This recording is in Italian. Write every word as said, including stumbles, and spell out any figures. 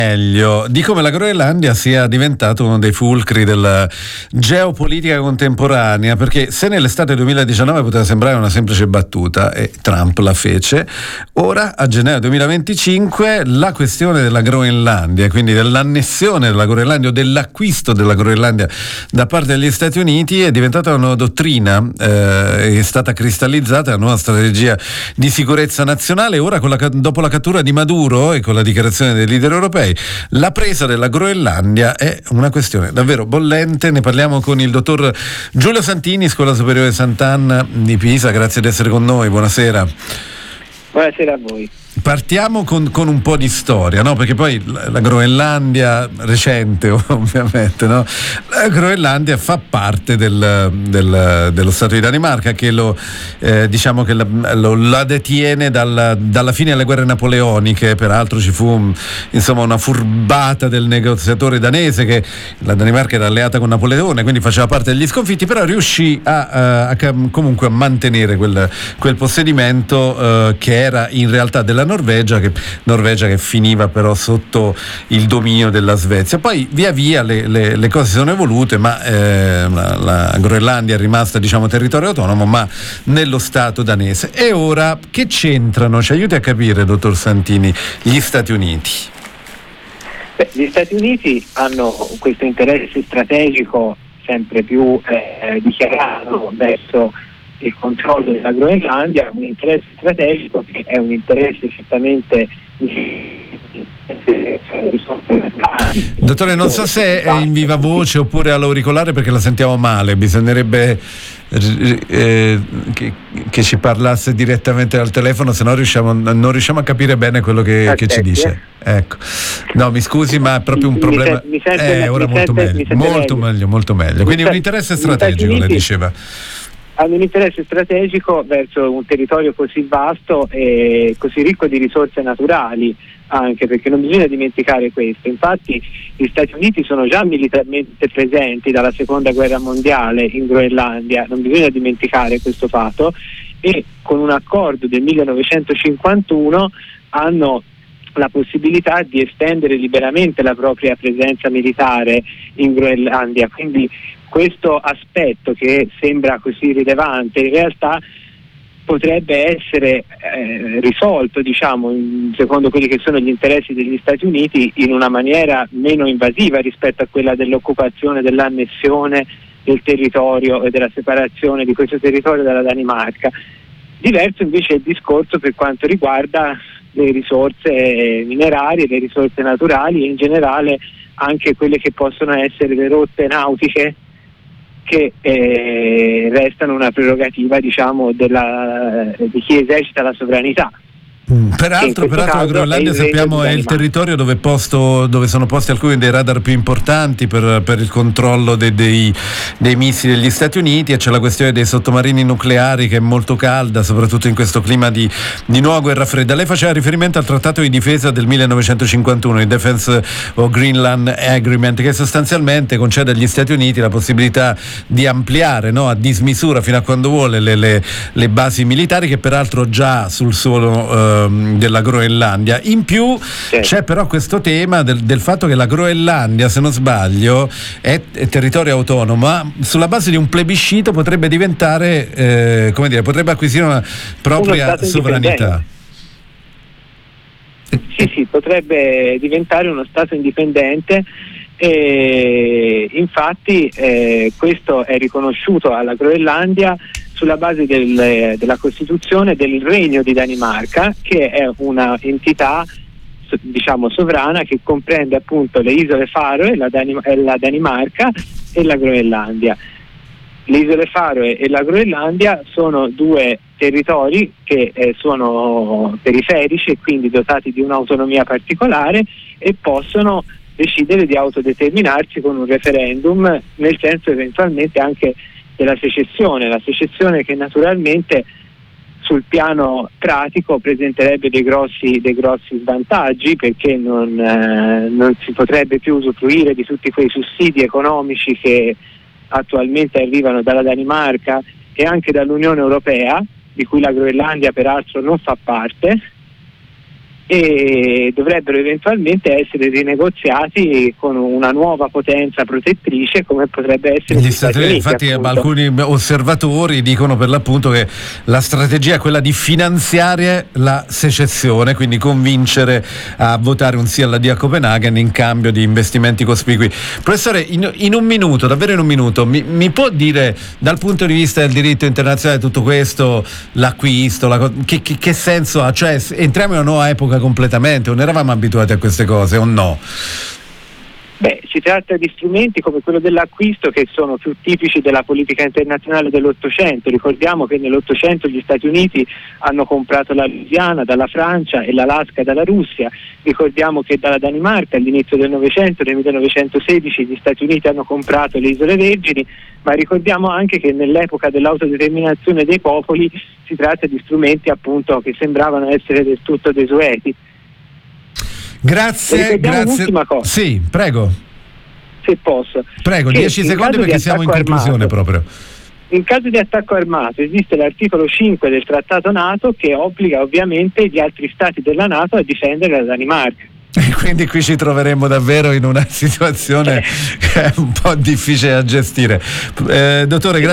Meglio di come la Groenlandia sia diventato uno dei fulcri della geopolitica contemporanea, perché se nell'estate duemiladiciannove poteva sembrare una semplice battuta e Trump la fece, ora a gennaio duemilaventicinque la questione della Groenlandia, quindi dell'annessione della Groenlandia o dell'acquisto della Groenlandia da parte degli Stati Uniti, è diventata una dottrina, eh, è stata cristallizzata la nuova strategia di sicurezza nazionale. Ora con la, dopo la cattura di Maduro e con la dichiarazione dei leader europei, la presa della Groenlandia è una questione davvero bollente. Ne parliamo con il dottor Giulio Santini, Scuola Superiore Sant'Anna di Pisa. Grazie di essere con noi, buonasera. Buonasera a voi. Partiamo con, con un po' di storia, no? Perché poi la, la Groenlandia, recente ovviamente, no? La Groenlandia fa parte del, del, dello Stato di Danimarca, che lo eh, diciamo che la, lo, la detiene dalla, dalla fine delle guerre napoleoniche. Peraltro ci fu un, insomma una furbata del negoziatore danese, che la Danimarca era alleata con Napoleone, quindi faceva parte degli sconfitti, però riuscì a, a, a comunque a mantenere quel, quel possedimento eh, che era in realtà della Norvegia che, Norvegia che finiva però sotto il dominio della Svezia. Poi via via le, le, le cose sono evolute, ma eh, la, la Groenlandia è rimasta, diciamo, territorio autonomo, ma nello Stato danese. E ora che c'entrano? Ci aiuti a capire, dottor Santini, gli Stati Uniti? Beh, gli Stati Uniti hanno questo interesse strategico sempre più eh, dichiarato verso il controllo della Groenlandia, un interesse strategico che è un interesse certamente. Dottore, non so se è in viva voce oppure all'auricolare, perché la sentiamo male, bisognerebbe eh, che, che ci parlasse direttamente dal telefono, se no riusciamo, non riusciamo a capire bene quello che, che ci dice. Ecco. No, mi scusi, ma è proprio un problema. Mi sente, eh, ora mi molto sente, meglio, molto meglio. meglio, molto meglio. Quindi un interesse strategico, lei diceva. Hanno un interesse strategico verso un territorio così vasto e così ricco di risorse naturali, anche perché non bisogna dimenticare questo. Infatti gli Stati Uniti sono già militarmente presenti dalla seconda guerra mondiale in Groenlandia, non bisogna dimenticare questo fatto, e con un accordo del millenovecentocinquantuno hanno la possibilità di estendere liberamente la propria presenza militare in Groenlandia. Quindi questo aspetto, che sembra così rilevante, in realtà potrebbe essere eh, risolto, diciamo, in, secondo quelli che sono gli interessi degli Stati Uniti, in una maniera meno invasiva rispetto a quella dell'occupazione, dell'annessione del territorio e della separazione di questo territorio dalla Danimarca. Diverso invece è il discorso per quanto riguarda le risorse minerarie, le risorse naturali e in generale anche quelle che possono essere le rotte nautiche, che eh, restano una prerogativa, diciamo, della, di chi esercita la sovranità. Mm. Peraltro, peraltro la Groenlandia, sappiamo, è il territorio dove, posto, dove sono posti alcuni dei radar più importanti per, per il controllo dei, dei, dei missili degli Stati Uniti, e c'è la questione dei sottomarini nucleari, che è molto calda, soprattutto in questo clima di, di nuova guerra fredda. Lei faceva riferimento al trattato di difesa del millenovecentocinquantuno, il Defense of Greenland Agreement, che sostanzialmente concede agli Stati Uniti la possibilità di ampliare, no, a dismisura fino a quando vuole le, le, le basi militari, che peraltro già sul suolo eh, della Groenlandia. In più sì. C'è però questo tema del, del fatto che la Groenlandia, se non sbaglio, è, è territorio autonomo, ma sulla base di un plebiscito potrebbe diventare, eh, come dire, potrebbe acquisire una propria sovranità. Sì, sì, potrebbe diventare uno Stato indipendente. E infatti eh, questo è riconosciuto alla Groenlandia sulla base del, della Costituzione del Regno di Danimarca, che è una entità, diciamo, sovrana, che comprende appunto le isole Faroe, la, Danim- la Danimarca e la Groenlandia. Le isole Faroe e la Groenlandia sono due territori che eh, sono periferici e quindi dotati di un'autonomia particolare e possono decidere di autodeterminarsi con un referendum, nel senso eventualmente anche della secessione, la secessione che naturalmente sul piano pratico presenterebbe dei grossi, dei grossi svantaggi, perché non, eh, non si potrebbe più usufruire di tutti quei sussidi economici che attualmente arrivano dalla Danimarca e anche dall'Unione Europea, di cui la Groenlandia peraltro non fa parte, e dovrebbero eventualmente essere rinegoziati con una nuova potenza protettrice come potrebbe essere gli gli Stati Stati Uniti. Uniti. Infatti Appunto. alcuni osservatori dicono per l'appunto che la strategia è quella di finanziare la secessione, quindi convincere a votare un sì alla D a Copenaghen in cambio di investimenti cospicui. Professore, in, in un minuto, davvero in un minuto, mi, mi può dire dal punto di vista del diritto internazionale tutto questo, l'acquisto, la, che, che, che senso ha? Cioè entriamo in una nuova epoca completamente, non eravamo abituati a queste cose o no? Beh, si tratta di strumenti come quello dell'acquisto che sono più tipici della politica internazionale dell'Ottocento. Ricordiamo che nell'Ottocento gli Stati Uniti hanno comprato la Louisiana dalla Francia e l'Alaska dalla Russia. Ricordiamo che dalla Danimarca all'inizio del Novecento, nel millenovecentosedici, gli Stati Uniti hanno comprato le Isole Vergini, ma ricordiamo anche che nell'epoca dell'autodeterminazione dei popoli si tratta di strumenti appunto che sembravano essere del tutto desueti. Grazie, grazie. Un'ultima cosa. Sì, prego. Se posso. Prego, dieci secondi perché siamo in conclusione armato, proprio. In caso di attacco armato esiste l'articolo cinque del Trattato NATO che obbliga ovviamente gli altri stati della NATO a difendere la Danimarca. Quindi qui ci troveremo davvero in una situazione che è un po' difficile da gestire. Eh, dottore, grazie.